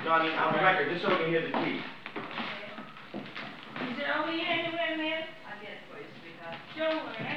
Johnny, on the record, just so we can hear the key. Is it over here anywhere, man? I'll get it for you, sweetheart. Don't worry.